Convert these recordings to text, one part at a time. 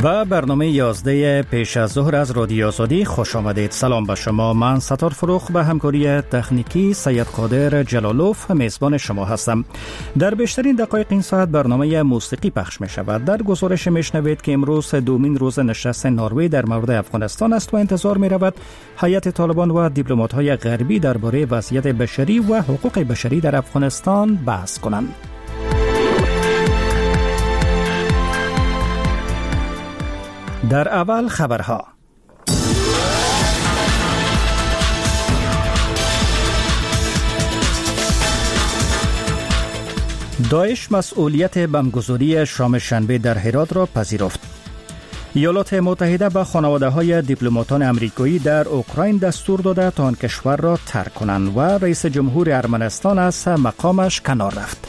و برنامه 11 پیش از ظهر از رادیو آزادی خوش آمدید. سلام به شما. من ستار فروخ به همکاری تکنیکی سید قادر جلالوف میزبان شما هستم. در بیشترین دقایق این ساعت برنامه موسیقی پخش می شود. در گزارش میشنوید که امروز دومین روز نشست نروژ در مورد افغانستان است و انتظار می رود هیئت طالبان و دیپلمات‌های غربی درباره وضعیت بشری و حقوق بشری در افغانستان بحث کنند. در اول خبرها. داعش مسئولیت بمبگذاری شام شنبه در هرات را پذیرفت. ایالات متحده به خانواده‌های دیپلماتان آمریکایی در اوکراین دستور داده تا آن کشور را ترک کنند و رئیس جمهور ارمنستان از مقامش کنار رفت.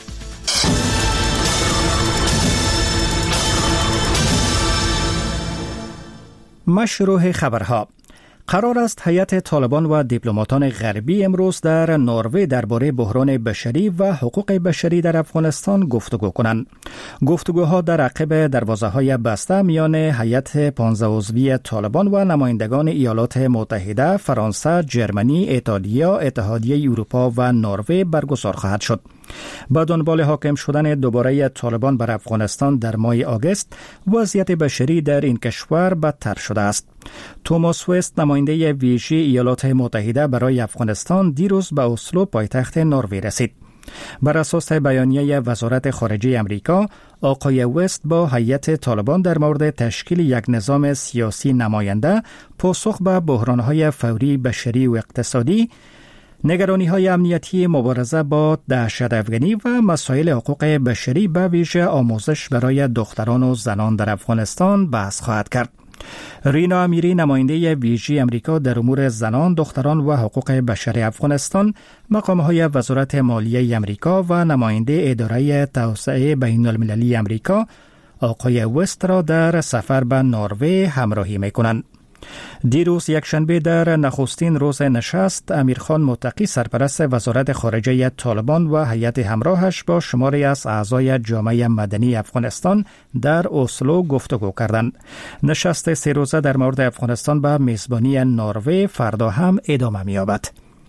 مشروع خبرها. قرار است هیئت طالبان و دیپلماتان غربی امروز در نروژ درباره بحران بشری و حقوق بشری در افغانستان گفتگو کنند. گفتگوها در عقب دروازه‌های بسته میان هیئت 15 عضوی طالبان و نمایندگان ایالات متحده، فرانسه، جرمنی، ایتالیا، اتحادیه اروپا و نروژ برگزار خواهد شد. با دنبال حاکم شدن دوباره طالبان بر افغانستان در ماه آگوست، وضعیت بشری در این کشور بدتر شده است. توماس وست، نماینده ویژه ایالات متحده برای افغانستان، دیروز به اسلو پایتخت نروژ رسید. بر اساس بیانیه وزارت خارجه امریکا، آقای وست با هیئت طالبان در مورد تشکیل یک نظام سیاسی نماینده، پاسخ به بحران‌های فوری بشری و اقتصادی، نگرانی‌های امنیتی، مبارزه با دهشت‌افکنی و مسائل حقوق بشری به ویژه آموزش برای دختران و زنان در افغانستان بحث خواهد کرد. رینا امیری، نماینده ویژه امریکا در امور زنان، دختران و حقوق بشر افغانستان، مقام‌های وزارت مالیه امریکا و نماینده اداره توسعه بین‌المللی امریکا، آقای وست را در سفر به نروژ همراهی می‌کنند. دیروز یکشنبه در نخستین روز نشست، امیرخان متقی، سرپرست وزارت خارجه طالبان و هیئت همراهش با شماری از اعضای جامعه مدنی افغانستان در اسلو گفتگو کردند. نشست 3 روزه در مورد افغانستان به میزبانی نروژ فردا هم ادامه می‌یابد.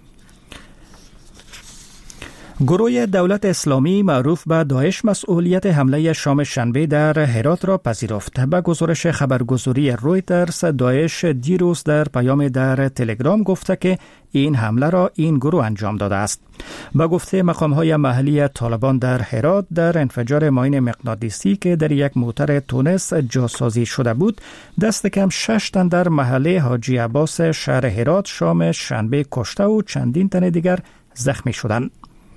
گروه دولت اسلامی معروف به داعش مسئولیت حمله شام شنبه در هرات را پذیرفت. به گزارش خبرگزاری رویترز، داعش دیروز در پیام در تلگرام گفته که این حمله را این گروه انجام داده است. به گفته مقام‌های محلی طالبان در هرات، در انفجار ماین مغناطیسی که در یک موتر تونس جاسازی شده بود، دست کم 6 تن در محله حاجی عباس شهر هرات شام شنبه کشته و چندین تن دیگر زخمی شدند.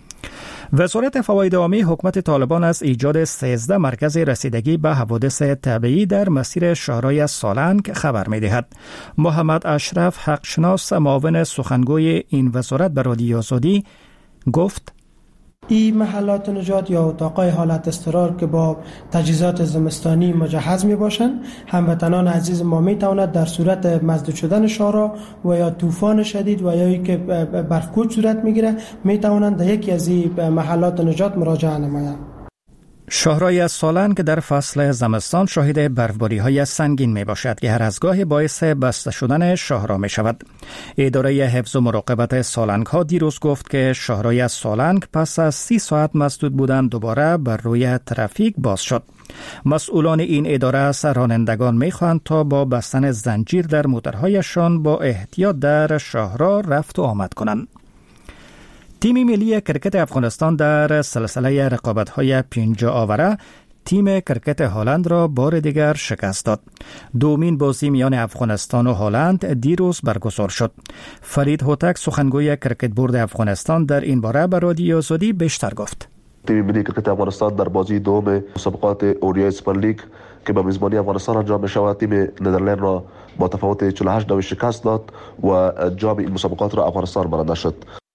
وزارت فواید عامه حکومت طالبان از ایجاد 13 مرکز رسیدگی به حوادث طبیعی در مسیر شهرهای سالنگ خبر می‌دهد. محمد اشرف حقشناس، معاون سخنگوی این وزارت، به رادیو آزادی گفت: این محلات نجات یا اتاقای حالت اضطرار که با تجهیزات زمستانی مجهز می باشند، هموطنان عزیز ما می تواند در صورت مسدود شدن شهرها و یا طوفان شدید و یا که برف‌کوچ صورت می گیره، می توانند در یکی از این محلات نجات مراجعه نمایند. شهرهای سالنگ در فصل زمستان شاهد برفباری‌های سنگین میباشد که هر از گاهی باعث بسته شدن شاهرا می شود. اداره حفظ و مراقبت سالنگ ها دیروز گفت که شهرهای سالنگ پس از 30 ساعت مسدود بودن دوباره بر روی ترافیک باز شد. مسئولان این اداره از رانندگان می‌خواهند تا با بستن زنجیر در موترهایشان با احتیاط در شاهرا رفت و آمد کنند. تیم ملی کرکت افغانستان در سلسله رقابت‌های 50 آوره تیم کرکت هلند را بار دیگر شکست داد. دومین بازی میان افغانستان و هلند دیروز برگزار شد. فرید هوتک، سخنگوی کرکت بورد افغانستان، در این باره به رادیو آزادی بیشتر گفت. تیم ملی کرکت افغانستان در بازی دوم مسابقات اوریای سوپر لیگ که به میزبانی افغانستان انجام می شود، تیم ندرلند را با تفاوت 48 شکست داد و جام این مسابقات را افغانستان برنده شد.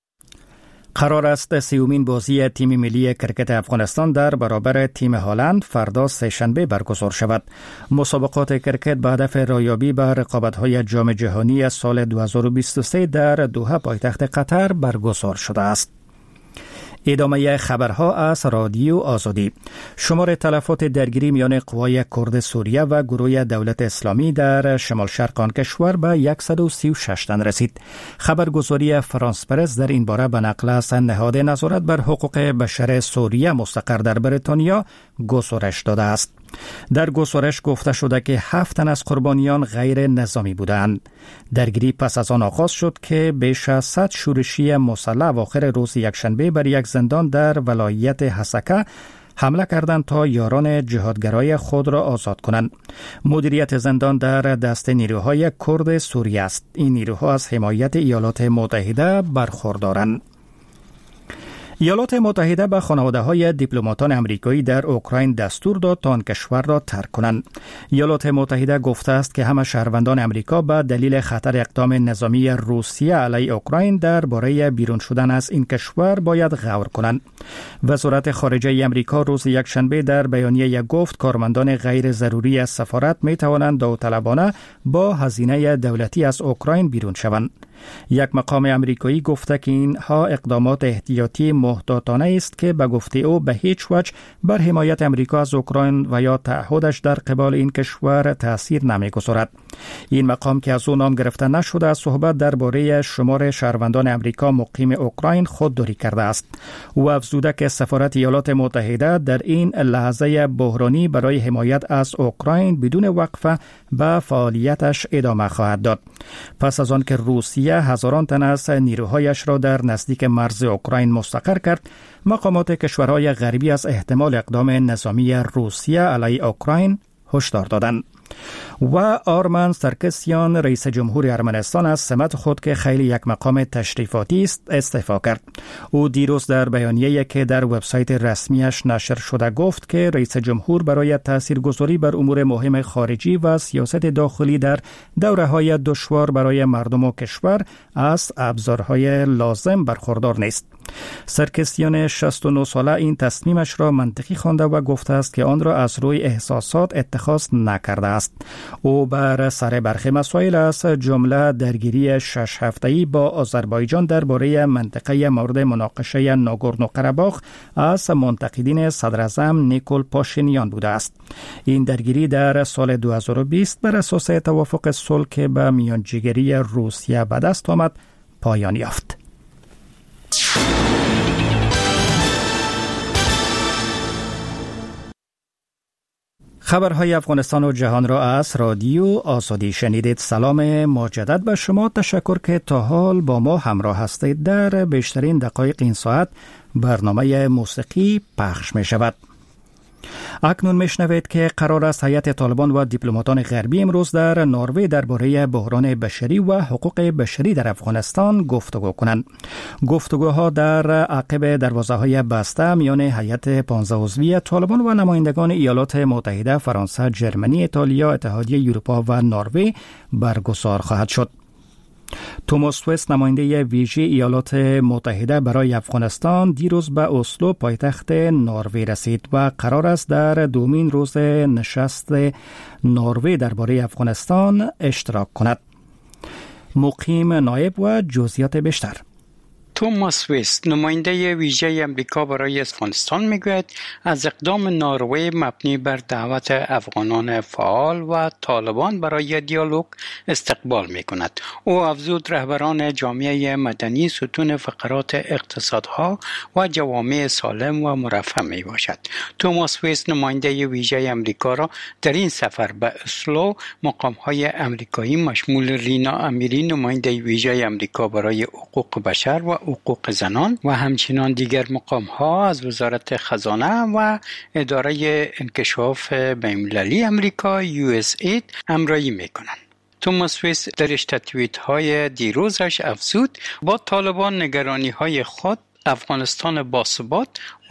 قرار است 30مین بازی تیم ملی کرکت افغانستان در برابر تیم هلند فردا سه‌شنبه برگزار شود. مسابقات کرکت به هدف رایابی به رقابت‌های جام جهانی سال 2023 در دوحه پایتخت قطر برگزار شده است. ادامه خبرها از رادیو آزادی. شمار تلفات درگیری میان قوای کرد سوریه و گروه دولت اسلامی در شمال شرق آن کشور به 136 تن رسید. خبرگزاری فرانس پرس در این باره به نقل از نهاد نظارت بر حقوق بشر سوریه مستقر در بریتانیا گزارش داده است. در گزارش گفته شده که 7 تن از قربانیان غیر نظامی بودند. درگیری پس از آن آغاز شد که بیش از 100 شورشی مسلح اواخر روز یکشنبه بر یک زندان در ولایت حسکه حمله کردند تا یاران جهادگرای خود را آزاد کنند. مدیریت زندان در دست نیروهای کرد سوریه است. این نیروها از حمایت ایالات متحده برخوردارند. ایالات متحده به خانواده‌های دیپلماتان آمریکایی در اوکراین دستور داد تا آن کشور را ترک کنند. ایالات متحده گفته است که همه شهروندان آمریکا به دلیل خطر اقدام نظامی روسیه علیه اوکراین درباره بیرون شدن از این کشور باید غور کنند. وزارت خارجه آمریکا روز یکشنبه در بیانیه گفت کارمندان غیر ضروری از سفارت می توانند داوطلبانه با هزینه دولتی از اوکراین بیرون شوند. یک مقام آمریکایی گفته که اینها اقدامات احتیاطی محتاطانه است که به گفته او به هیچ وجه بر حمایت آمریکا از اوکراین و یا تعهدش در قبال این کشور تأثیر نمی‌گذارد. این مقام که از او نام گرفته نشده از صحبت درباره شمار شهروندان آمریکا مقیم اوکراین خودداری کرده است. او افزوده که سفارت ایالات متحده در این لحظه بحرانی برای حمایت از اوکراین بدون وقفه به فعالیتش ادامه خواهد داد. پس از آن که روسیه هزاران تن از نیروهایش را در نزدیک مرز اوکراین مستقر کرد، مقامات کشورهای غربی از احتمال اقدام نظامی روسیه علیه اوکراین هشدار دادند. و آرمان سرکسیان رئیس جمهور ارمنستان از سمت خود که خیلی یک مقام تشریفاتی است استعفا کرد. او دیروز در بیانیه‌ای که در وبسایت رسمیش نشر شده گفت که رئیس جمهور برای تاثیرگذاری بر امور مهم خارجی و سیاست داخلی در دوره‌های دشوار برای مردم و کشور از ابزارهای لازم برخوردار نیست. سرکسیان 69 ساله این تصمیمش را منطقی خوانده و گفته است که آن را از روی احساسات اتخاذ نکرده است. او بر سر برخی مسائل از جمله درگیری 6 هفته‌ای با آذربایجان درباره منطقه مورد مناقشه ناگورنو قره‌باخ از منتقدین صدراعظم نیکول پاشینیان بوده است. این درگیری در سال 2020 بر اساس توافق صلح که به میانجیگری روسیه به دست آمد پایان یافت. خبرهای افغانستان و جهان را از رادیو آزادی شنیدید. سلام مجدد به شما. تشکر که تا حال با ما همراه هستید. در بیشترین دقایق این ساعت برنامه موسیقی پخش می شود. اکنون میشنوید که قرار است هیئت طالبان و دیپلماتان غربی امروز در نروژ درباره بحران بشری و حقوق بشری در افغانستان گفتگو کنند. گفتگوها در عقب دروازه‌های بسته میان هیئت 15 عضوی طالبان و نمایندگان ایالات متحده، فرانسه، جرمنی، ایتالیا، اتحادیه اروپا و نروژ برگزار خواهد شد. توماس وست نماینده ویژه ایالات متحده برای افغانستان دیروز به اسلو پایتخت نروژ رسید و قرار است در دومین روز نشست نروژ درباره افغانستان اشتراک کند. مقیم نایب و جزئیات بیشتر. توماس وست نماینده ویژه امریکا برای افغانستان میگوید از اقدام نروژ مبنی بر دعوت افغانان فعال و طالبان برای دیالوگ استقبال میکند. او افزود رهبران جامعه مدنی ستون فقرات اقتصادها و جوامع سالم و مرفه می باشد. توماس وست نماینده ویژه امریکا را در این سفر به اسلو مقام‌های امریکایی مشمول رینا امیری نماینده ویژه امریکا برای حقوق بشر و حقوق زنان و همچنان دیگر مقام‌ها از وزارت خزانه و اداره انکشاف بین‌المللی امریکا USAID همراهی می‌کنند. توماس وست در اشتتویت‌های دیروزش افزود با طالبان نگرانی‌های خود افغانستان باثبات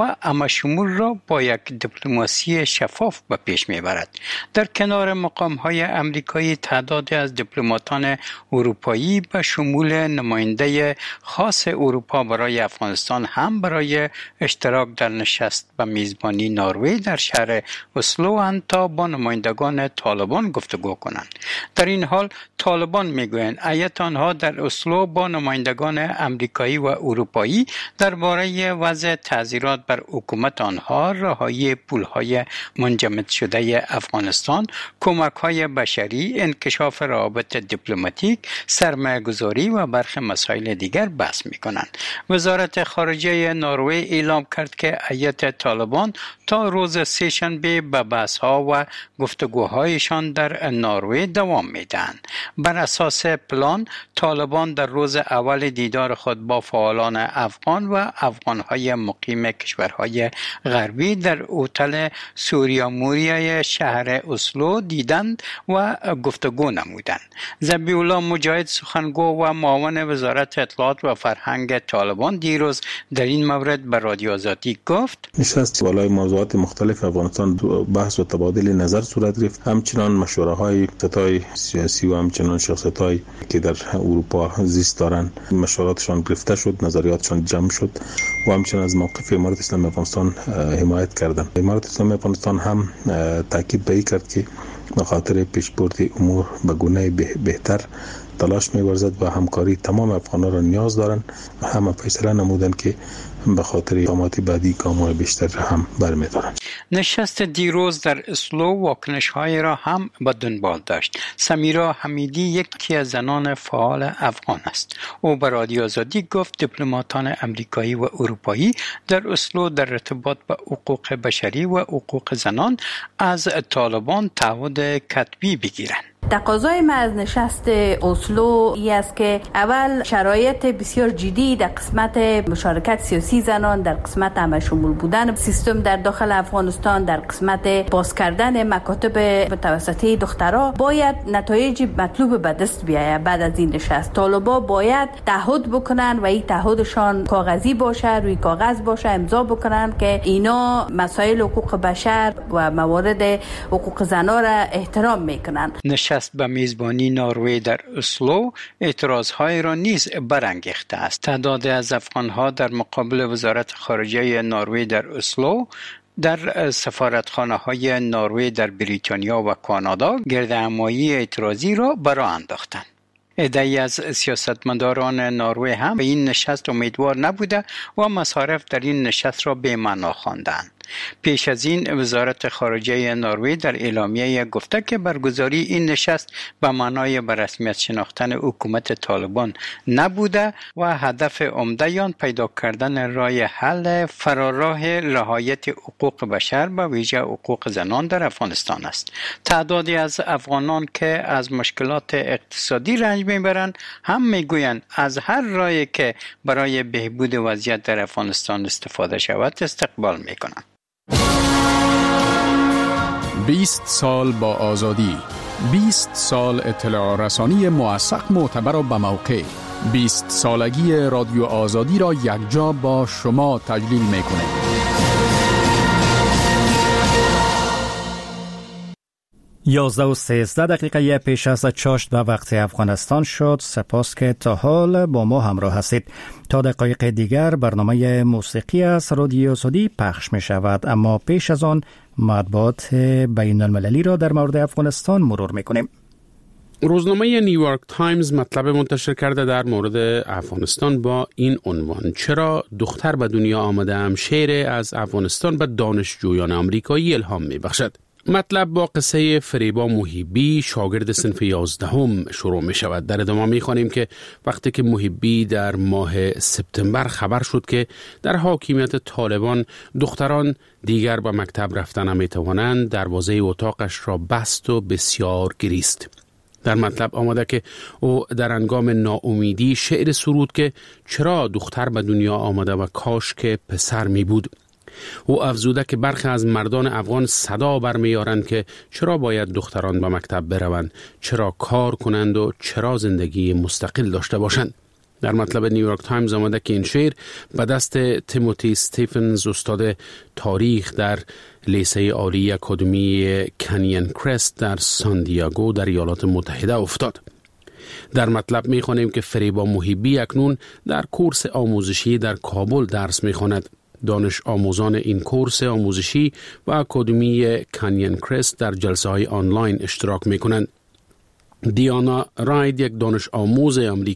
و همشمول را با یک دیپلماسی شفاف به پیش میبرد. در کنار مقام‌های امریکایی تعدادی از دیپلماتان اروپایی به شمول نماینده خاص اروپا برای افغانستان هم برای اشتراک در نشست به میزبانی نروژ در شهر اسلو اند تا با نمایندگان طالبان گفتگو کنند. در این حال طالبان میگویند هیئت آنها در اسلو با نمایندگان امریکایی و اروپایی درباره وضع تعذیرات بر حکومت آنها، رهایی پولهای منجمد شده افغانستان، کمک‌های بشری، انکشاف روابط دیپلماتیک، سرمایه‌گذاری و برخی مسائل دیگر بحث می‌کنند. وزارت خارجه نروژ اعلام کرد که هیئت طالبان تا روز سه‌شنبه به بحث‌ها و گفتگوهایشان در نروژ دوام می‌دهند. بر اساس پلان طالبان در روز اول دیدار خود با فعالان افغان و افغان‌های مقیم کشورهای غربی در هتل سوریا موریا شهر اسلو دیدند و گفتگو نمودند. ذبیح الله مجاهد سخنگو و معاون وزارت اطلاعات و فرهنگ طالبان دیروز در این مورد به رادیو آزادی گفت: نشست بالای موضوعات مختلف افغانستان بحث و تبادل نظر صورت گرفت. همچنان مشوره‌های ستای سیاسی و همچنان شخصیت‌هایی که در اروپا زیست دارند مشوراتشان گرفته شد، نظریاتشان جمع شد و همچنان از موقف امارات اسلامی افغانستان حمایت کردند. امارات اسلامی افغانستان هم تاکید به این کرد که به خاطر پیشبرد امور به گونه بهتر تلاش می‌ورزد و همکاری تمام افغان‌ها را نیاز دارند و همه فیصله نمودند که به خاطر اقدامات بعدی گام‌های بیشتر هم برمی‌دارند. نشست دیروز در اسلو واکنش‌های را هم به دنبال داشت. سمیرا حمیدی یکی از زنان فعال افغان است. او به رادیو آزادی گفت دیپلماتان امریکایی و اروپایی در اسلو در ارتباط به حقوق بشری و حقوق زنان از طالبان تعهد کتبی بگیرند. تقاضای ما از نشست اسلو ای است که اول شرایط بسیار جدی در قسمت مشارکت سیاسی زنان، در قسمت همشمول بودن سیستم در داخل افغانستان، در قسمت باز کردن مکاتب متوسطه دخترها باید نتایج مطلوب به دست بیاید. بعد از این نشست طالبا باید تعهد بکنن و این تعهدشان کاغذی باشه، روی کاغذ باشه، امضا بکنن که اینا مسائل حقوق بشر و موارد حقوق زنان را احترام میکنن. نشست به میزبانی نروژ در اسلو اعتراضهای را نیز برانگیخته است. تعداد از افغانها در مقابل وزارت خارجه نروژ در اسلو در سفارتخانه‌های نروژ در بریتانیا و کانادا گردهمایی اعتراضی را برآ انداختند. عده‌ای از سیاستمداران نروژ هم به این نشست امیدوار نبوده و مصارف در این نشست را بی‌معنا خواندند. پیش از این وزارت خارجه نروژ در اعلامیه گفته که برگزاری این نشست به معنای به رسمیت شناختن حکومت طالبان نبوده و هدف عمده آن پیدا کردن راه حل فراراه رعایت حقوق بشر به ویژه حقوق زنان در افغانستان است. تعدادی از افغانان که از مشکلات اقتصادی رنج میبرند هم میگویند از هر راهی که برای بهبود وضعیت در افغانستان استفاده شود استقبال میکنند. 20 سال با آزادی، 20 سال اطلاع رسانی موثق معتبر و به موقع، 20 سالگی رادیو آزادی را یکجا با شما تجلیل میکنه. 11:13 پیش از چاشت به وقت افغانستان شد. سپاس که تا حال با ما همراه هستید. تا دقایق دیگر برنامه موسیقی از رادیو آزادی پخش می شود، اما پیش از آن مطبوعات بین المللی را در مورد افغانستان مرور می کنیم. روزنامه نیویورک تایمز مطلب منتشر کرده در مورد افغانستان با این عنوان: چرا دختر به دنیا آمدم، شعر از افغانستان به دانشجویان آمریکایی الهام می بخشد. مطلب با قصه فریبا محبی، شاگرد صنف 11 شروع می شود. در ادامه می خوانیم که وقتی که محبی در ماه سپتامبر خبر شد که در حاکمیت طالبان دختران دیگر به مکتب رفتن نمی توانند، دروازه اتاقش را بست و بسیار گریست. در مطلب آمده که او در هنگام ناامیدی شعر سرود که چرا دختر به دنیا آمده و کاش که پسر می بود. او افزوده که برخی از مردان افغان صدا برمی‌آورند که چرا باید دختران به مکتب بروند، چرا کار کنند و چرا زندگی مستقل داشته باشند. در مطلب نیویورک تایمز آمده که این شعر به دست تیموتی استیفنز استاد تاریخ در لیسه عالی اکادمی کنین کرست در سان دیاگو در ایالات متحده افتاد. در مطلب می‌خوانیم که فریبا محبی اکنون در کورس آموزشی در کابل درس می‌خواند. دانش آموزان این کورس آموزشی و اکادمی کنین کرست در جلسه‌های آنلاین اشتراک می‌کنند. دیانا راید، یک دانش آموز آمریکایی